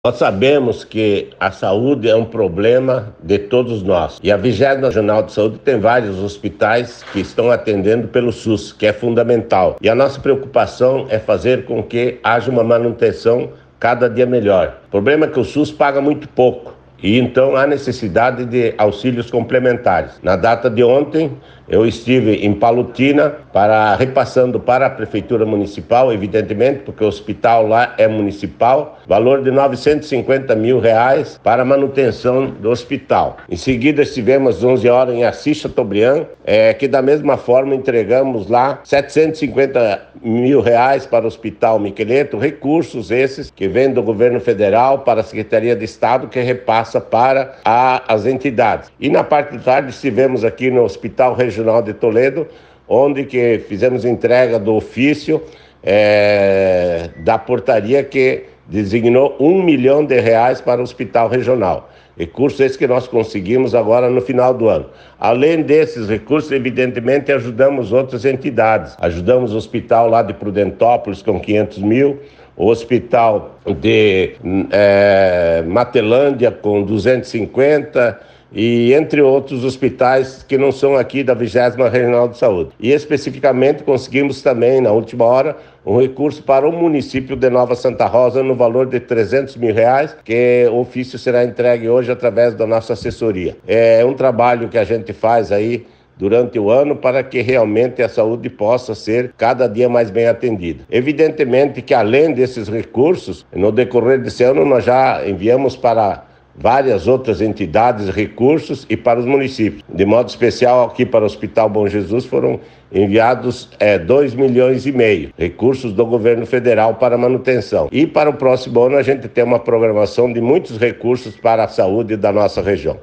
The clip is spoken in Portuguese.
Nós sabemos que a saúde é um problema de todos nós. E a 20ª Regional de Saúde tem vários hospitais que estão atendendo pelo SUS, que é fundamental. E a nossa preocupação é fazer com que haja uma manutenção cada dia melhor. O problema é que o SUS paga muito pouco. E então há necessidade de auxílios complementares. Na data de ontem, eu estive em Palotina repassando para a Prefeitura Municipal, evidentemente, porque o hospital lá é municipal, valor de R$950 mil para a manutenção do hospital. Em seguida, estivemos às 11 horas em Assis Chateaubriand, que da mesma forma entregamos lá R$750 mil para o Hospital Miqueleto, recursos esses que vêm do governo federal para a Secretaria de Estado, que repassa para as entidades. E na parte de tarde estivemos aqui no Hospital Regional de Toledo, onde que fizemos entrega do ofício da portaria que designou R$1 milhão para o Hospital Regional. Recursos esses que nós conseguimos agora no final do ano. Além desses recursos, evidentemente, ajudamos outras entidades. Ajudamos o hospital lá de Prudentópolis com 500 mil, o hospital de Matelândia com 250 e entre outros hospitais que não são aqui da 20ª Regional de Saúde. E especificamente conseguimos também, na última hora, um recurso para o município de Nova Santa Rosa no valor de R$300 mil, que o ofício será entregue hoje através da nossa assessoria. É um trabalho que a gente faz aí durante o ano para que realmente a saúde possa ser cada dia mais bem atendida. Evidentemente que além desses recursos, no decorrer desse ano nós já enviamos para várias outras entidades recursos e para os municípios. De modo especial aqui para o Hospital Bom Jesus foram enviados R$2,5 milhões, recursos do governo federal para manutenção. E para o próximo ano a gente tem uma programação de muitos recursos para a saúde da nossa região.